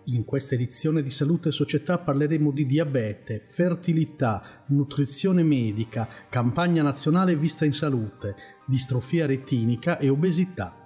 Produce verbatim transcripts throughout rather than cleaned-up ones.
In questa edizione di Salute e Società parleremo di diabete, fertilità, nutrizione medica, campagna nazionale Vista in Salute, distrofia retinica e obesità.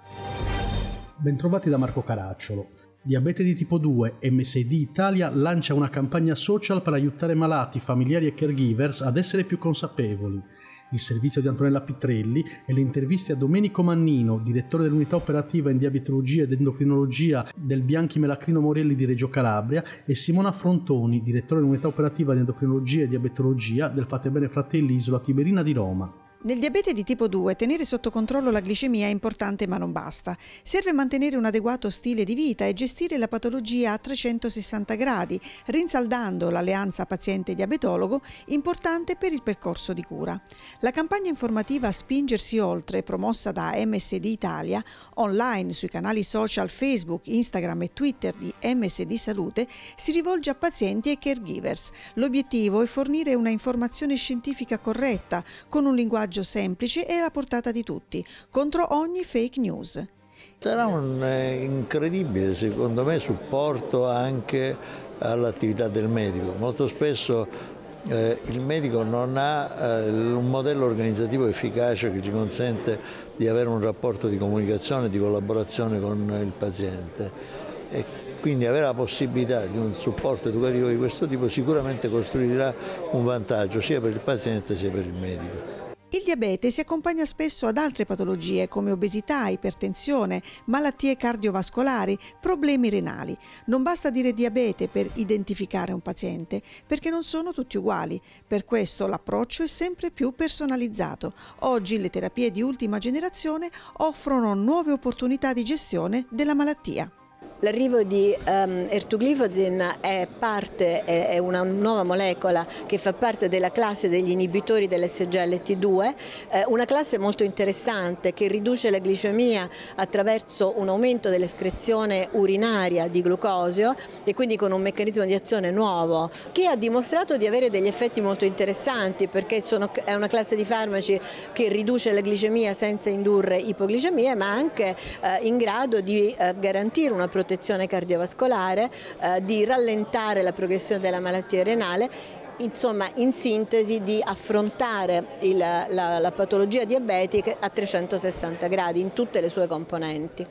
Bentrovati da Marco Caracciolo. Diabete di tipo due, M S I D Italia lancia una campagna social per aiutare malati, familiari e caregivers ad essere più consapevoli. Il servizio di Antonella Pitrelli e le interviste a Domenico Mannino, direttore dell'unità operativa in diabetologia ed endocrinologia del Bianchi Melacrino Morelli di Reggio Calabria, e Simona Frontoni, direttore dell'unità operativa di endocrinologia e diabetologia del Fatebenefratelli Fratelli Isola Tiberina di Roma. Nel diabete di tipo due tenere sotto controllo la glicemia è importante, ma non basta. Serve mantenere un adeguato stile di vita e gestire la patologia a trecentosessanta gradi, rinsaldando l'alleanza paziente-diabetologo, importante per il percorso di cura. La campagna informativa Spingersi Oltre, promossa da M S D Italia, online sui canali social Facebook, Instagram e Twitter di M S D Salute, si rivolge a pazienti e caregivers. L'obiettivo è fornire una informazione scientifica corretta, con un linguaggio semplice e alla portata di tutti, contro ogni fake news. Sarà un eh, incredibile, secondo me, supporto anche all'attività del medico. Molto spesso eh, il medico non ha eh, un modello organizzativo efficace che gli consente di avere un rapporto di comunicazione e di collaborazione con il paziente. E quindi avere la possibilità di un supporto educativo di questo tipo sicuramente costruirà un vantaggio sia per il paziente sia per il medico. Il diabete si accompagna spesso ad altre patologie come obesità, ipertensione, malattie cardiovascolari, problemi renali. Non basta dire diabete per identificare un paziente, perché non sono tutti uguali. Per questo l'approccio è sempre più personalizzato. Oggi le terapie di ultima generazione offrono nuove opportunità di gestione della malattia. L'arrivo di um, ertuglifosine è parte, è, è una nuova molecola che fa parte della classe degli inibitori dell'S G L T due, eh, una classe molto interessante che riduce la glicemia attraverso un aumento dell'escrezione urinaria di glucosio e quindi con un meccanismo di azione nuovo che ha dimostrato di avere degli effetti molto interessanti, perché sono, è una classe di farmaci che riduce la glicemia senza indurre ipoglicemia, ma anche eh, in grado di eh, garantire una protezione cardiovascolare, eh, di rallentare la progressione della malattia renale, insomma in sintesi di affrontare il, la, la patologia diabetica a trecentosessanta gradi in tutte le sue componenti.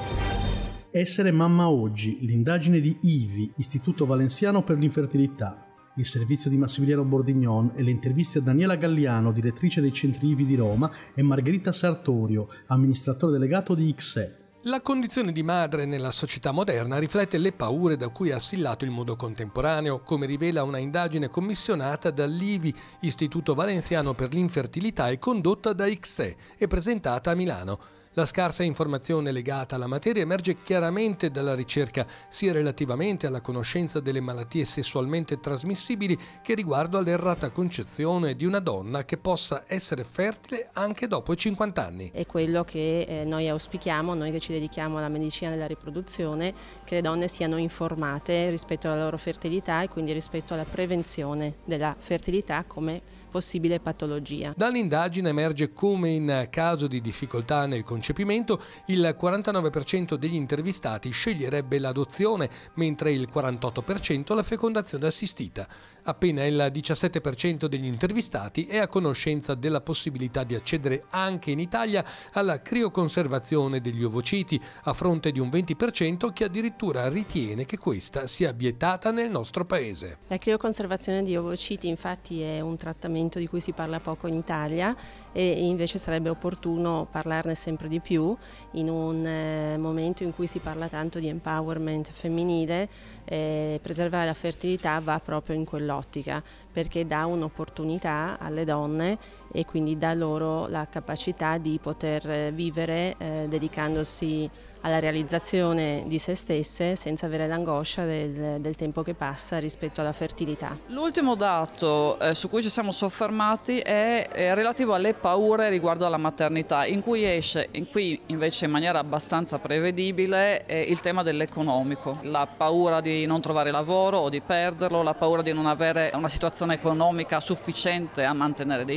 Essere mamma oggi, l'indagine di I V I, Istituto Valenziano per l'Infertilità, il servizio di Massimiliano Bordignon e le interviste a Daniela Galliano, direttrice dei centri I V I di Roma, e Margherita Sartorio, amministratore delegato di I C S E. La condizione di madre nella società moderna riflette le paure da cui è assillato il mondo contemporaneo, come rivela una indagine commissionata dall'I V I, Istituto Valenziano per l'Infertilità, e condotta da I C S E e presentata a Milano. La scarsa informazione legata alla materia emerge chiaramente dalla ricerca, sia relativamente alla conoscenza delle malattie sessualmente trasmissibili che riguardo all'errata concezione di una donna che possa essere fertile anche dopo i cinquanta anni. È quello che eh, noi auspichiamo, noi che ci dedichiamo alla medicina della riproduzione, che le donne siano informate rispetto alla loro fertilità e quindi rispetto alla prevenzione della fertilità come possibile patologia. Dall'indagine emerge come in caso di difficoltà nel concepimento il quarantanove per cento degli intervistati sceglierebbe l'adozione, mentre il quarantotto per cento la fecondazione assistita. Appena il diciassette per cento degli intervistati è a conoscenza della possibilità di accedere anche in Italia alla crioconservazione degli ovociti, a fronte di un venti per cento che addirittura ritiene che questa sia vietata nel nostro paese. La crioconservazione di ovociti infatti è un trattamento di cui si parla poco in Italia e invece sarebbe opportuno parlarne sempre di più in un eh, momento in cui si parla tanto di empowerment femminile. Eh, preservare la fertilità va proprio in quell'ottica, perché dà un'opportunità alle donne e quindi dà loro la capacità di poter vivere eh, dedicandosi alla realizzazione di se stesse senza avere l'angoscia del, del tempo che passa rispetto alla fertilità. L'ultimo dato eh, su cui ci siamo soffermati è, è relativo alle paure riguardo alla maternità, in cui esce, in cui invece in maniera abbastanza prevedibile, è il tema dell'economico, la paura di non trovare lavoro o di perderlo, la paura di non avere una situazione economica sufficiente a mantenere dei figli,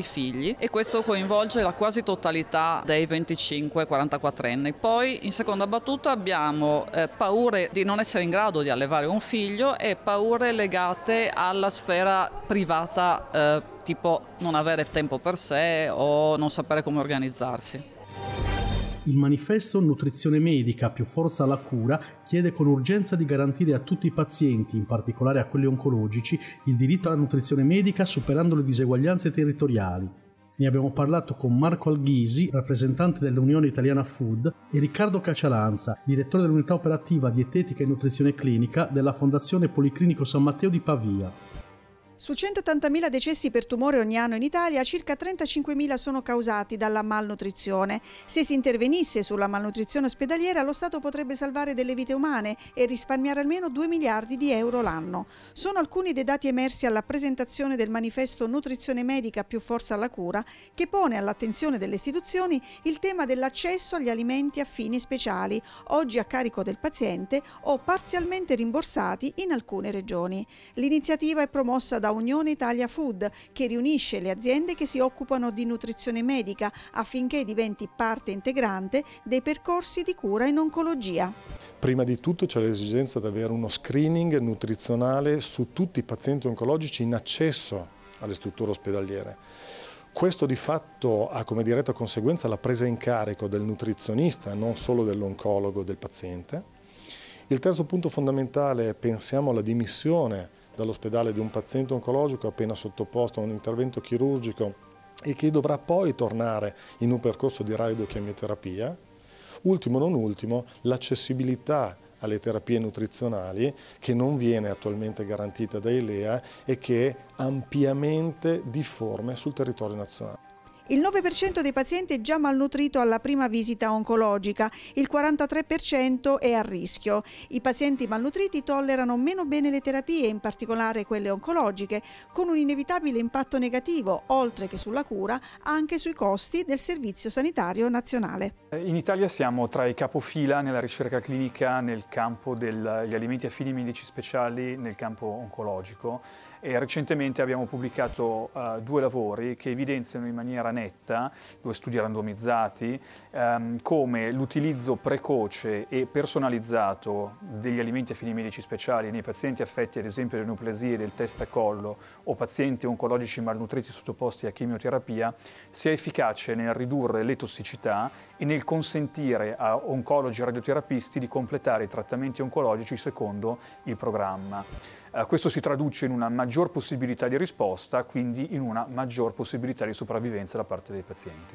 figli, e questo coinvolge la quasi totalità dei venticinque quarantaquattro anni. Poi in seconda battuta abbiamo eh, paure di non essere in grado di allevare un figlio e paure legate alla sfera privata, eh, tipo non avere tempo per sé o non sapere come organizzarsi. Il manifesto Nutrizione medica più forza alla cura chiede con urgenza di garantire a tutti i pazienti, in particolare a quelli oncologici, il diritto alla nutrizione medica superando le diseguaglianze territoriali. Ne abbiamo parlato con Marco Alghisi, rappresentante dell'Unione Italiana Food, e Riccardo Cacialanza, direttore dell'unità operativa dietetica e nutrizione clinica della Fondazione Policlinico San Matteo di Pavia. Su centottantamila decessi per tumore ogni anno in Italia, circa trentacinquemila sono causati dalla malnutrizione. Se si intervenisse sulla malnutrizione ospedaliera, lo Stato potrebbe salvare delle vite umane e risparmiare almeno due miliardi di euro l'anno. Sono alcuni dei dati emersi alla presentazione del manifesto Nutrizione medica più forza alla cura, che pone all'attenzione delle istituzioni il tema dell'accesso agli alimenti a fini speciali, oggi a carico del paziente o parzialmente rimborsati in alcune regioni. L'iniziativa è promossa da Unione Italia Food, che riunisce le aziende che si occupano di nutrizione medica affinché diventi parte integrante dei percorsi di cura in oncologia. Prima di tutto c'è l'esigenza di avere uno screening nutrizionale su tutti i pazienti oncologici in accesso alle strutture ospedaliere. Questo di fatto ha come diretta conseguenza la presa in carico del nutrizionista, non solo dell'oncologo, del paziente. Il terzo punto fondamentale è pensiamo alla dimissione dall'ospedale di un paziente oncologico appena sottoposto a un intervento chirurgico e che dovrà poi tornare in un percorso di radiochemioterapia. Ultimo non ultimo, l'accessibilità alle terapie nutrizionali che non viene attualmente garantita dai L E A e che è ampiamente difforme sul territorio nazionale. Il nove per cento dei pazienti è già malnutrito alla prima visita oncologica, il quarantatré per cento è a rischio. I pazienti malnutriti tollerano meno bene le terapie, in particolare quelle oncologiche, con un inevitabile impatto negativo, oltre che sulla cura, anche sui costi del Servizio Sanitario Nazionale. In Italia siamo tra i capofila nella ricerca clinica nel campo degli alimenti a fini medici speciali nel campo oncologico. E recentemente abbiamo pubblicato uh, due lavori che evidenziano in maniera netta, due studi randomizzati, um, come l'utilizzo precoce e personalizzato degli alimenti a fini medici speciali nei pazienti affetti ad esempio da neoplasie del testa-collo o pazienti oncologici malnutriti sottoposti a chemioterapia sia efficace nel ridurre le tossicità e nel consentire a oncologi e radioterapisti di completare i trattamenti oncologici secondo il programma. Uh, questo si traduce in una maggior possibilità di risposta, quindi in una maggior possibilità di sopravvivenza da parte dei pazienti.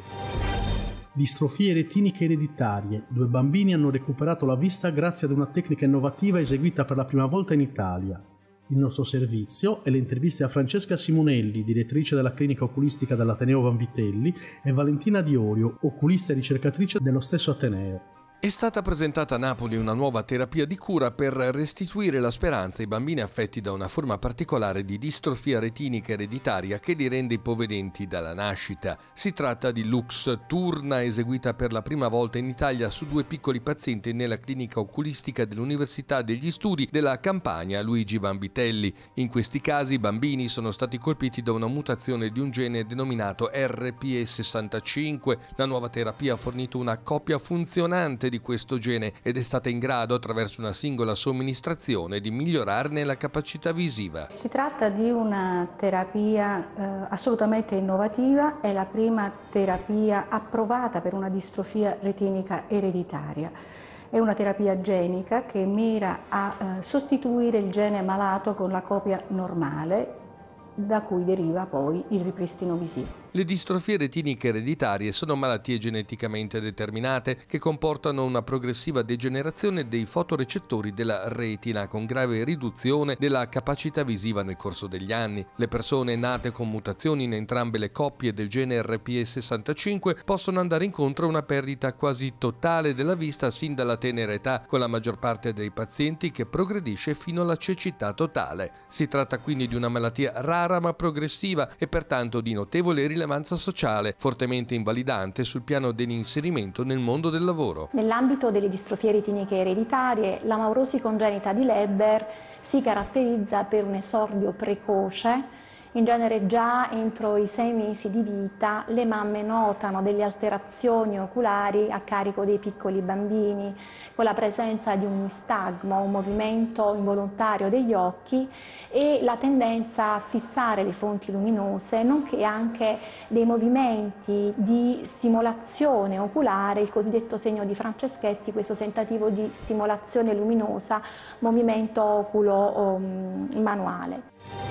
Distrofie retiniche ereditarie. Due bambini hanno recuperato la vista grazie ad una tecnica innovativa eseguita per la prima volta in Italia. Il nostro servizio e le interviste a Francesca Simonelli, direttrice della clinica oculistica dell'Ateneo Vanvitelli, e Valentina Diorio, oculista e ricercatrice dello stesso Ateneo. È stata presentata a Napoli una nuova terapia di cura per restituire la speranza ai bambini affetti da una forma particolare di distrofia retinica ereditaria che li rende ipovedenti dalla nascita. Si tratta di Lux Turna, eseguita per la prima volta in Italia su due piccoli pazienti nella clinica oculistica dell'Università degli Studi della Campania Luigi Vanvitelli. In questi casi i bambini sono stati colpiti da una mutazione di un gene denominato R P E sessantacinque. La nuova terapia ha fornito una copia funzionante di questo gene ed è stata in grado, attraverso una singola somministrazione, di migliorarne la capacità visiva. Si tratta di una terapia eh, assolutamente innovativa, è la prima terapia approvata per una distrofia retinica ereditaria. È una terapia genica che mira a eh, sostituire il gene malato con la copia normale, da cui deriva poi il ripristino visivo. Le distrofie retiniche ereditarie sono malattie geneticamente determinate che comportano una progressiva degenerazione dei fotorecettori della retina con grave riduzione della capacità visiva nel corso degli anni. Le persone nate con mutazioni in entrambe le coppie del gene R P E sessantacinque possono andare incontro a una perdita quasi totale della vista sin dalla tenera età, con la maggior parte dei pazienti che progredisce fino alla cecità totale. Si tratta quindi di una malattia rara ma progressiva e pertanto di notevole rilevanza sociale, fortemente invalidante sul piano dell'inserimento nel mondo del lavoro. Nell'ambito delle distrofie retiniche ereditarie, la maurosi congenita di Leber si caratterizza per un esordio precoce In genere già entro i sei mesi di vita le mamme notano delle alterazioni oculari a carico dei piccoli bambini, con la presenza di un nistagmo, un movimento involontario degli occhi e la tendenza a fissare le fonti luminose, nonché anche dei movimenti di stimolazione oculare, il cosiddetto segno di Franceschetti, questo tentativo di stimolazione luminosa, movimento oculo um, manuale.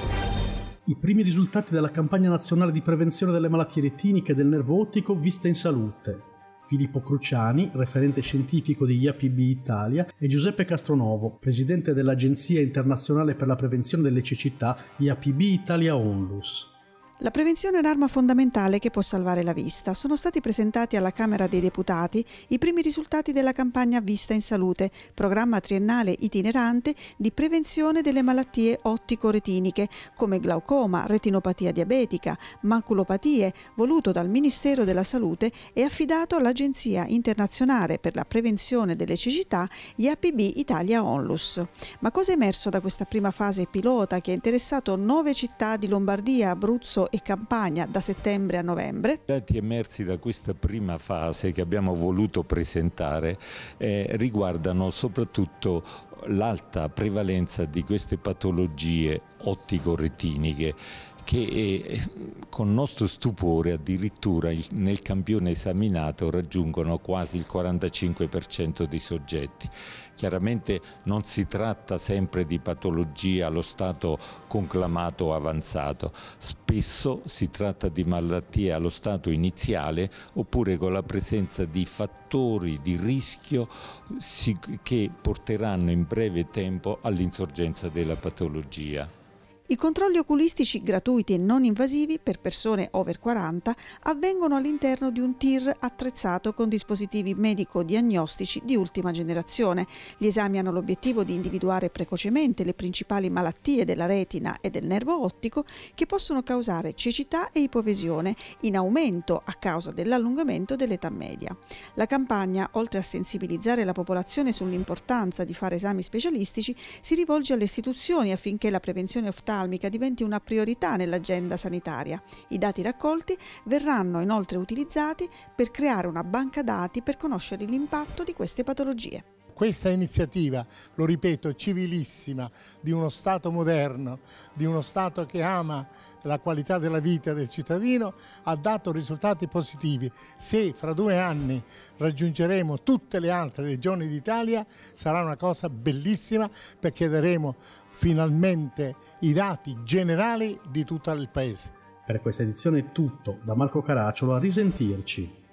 I primi risultati della campagna nazionale di prevenzione delle malattie retiniche e del nervo ottico Vista in Salute. Filippo Cruciani, referente scientifico di I A P B Italia, e Giuseppe Castronovo, presidente dell'Agenzia Internazionale per la Prevenzione delle Cecità I A P B Italia Onlus. La prevenzione è un'arma fondamentale che può salvare la vista. Sono stati presentati alla Camera dei Deputati i primi risultati della campagna Vista in Salute, programma triennale itinerante di prevenzione delle malattie ottico-retiniche come glaucoma, retinopatia diabetica, maculopatie, voluto dal Ministero della Salute e affidato all'Agenzia Internazionale per la Prevenzione delle Cecità I A P B Italia Onlus. Ma cosa è emerso da questa prima fase pilota che ha interessato nove città di Lombardia, Abruzzo e Campania da settembre a novembre? I dati emersi da questa prima fase che abbiamo voluto presentare eh, riguardano soprattutto l'alta prevalenza di queste patologie ottico-retiniche che eh, con nostro stupore addirittura il, nel campione esaminato raggiungono quasi il quarantacinque per cento dei soggetti. Chiaramente non si tratta sempre di patologie allo stato conclamato o avanzato, spesso si tratta di malattie allo stato iniziale oppure con la presenza di fattori di rischio che porteranno in breve tempo all'insorgenza della patologia. I controlli oculistici gratuiti e non invasivi per persone over quaranta avvengono all'interno di un T I R attrezzato con dispositivi medico-diagnostici di ultima generazione. Gli esami hanno l'obiettivo di individuare precocemente le principali malattie della retina e del nervo ottico che possono causare cecità e ipovesione in aumento a causa dell'allungamento dell'età media. La campagna, oltre a sensibilizzare la popolazione sull'importanza di fare esami specialistici, si rivolge alle istituzioni affinché la prevenzione oftalmica diventi una priorità nell'agenda sanitaria. I dati raccolti verranno inoltre utilizzati per creare una banca dati per conoscere l'impatto di queste patologie. Questa iniziativa, lo ripeto, civilissima, di uno Stato moderno, di uno Stato che ama la qualità della vita del cittadino, ha dato risultati positivi. Se fra due anni raggiungeremo tutte le altre regioni d'Italia, sarà una cosa bellissima perché daremo finalmente i dati generali di tutto il Paese. Per questa edizione è tutto. Da Marco Caracciolo, a risentirci.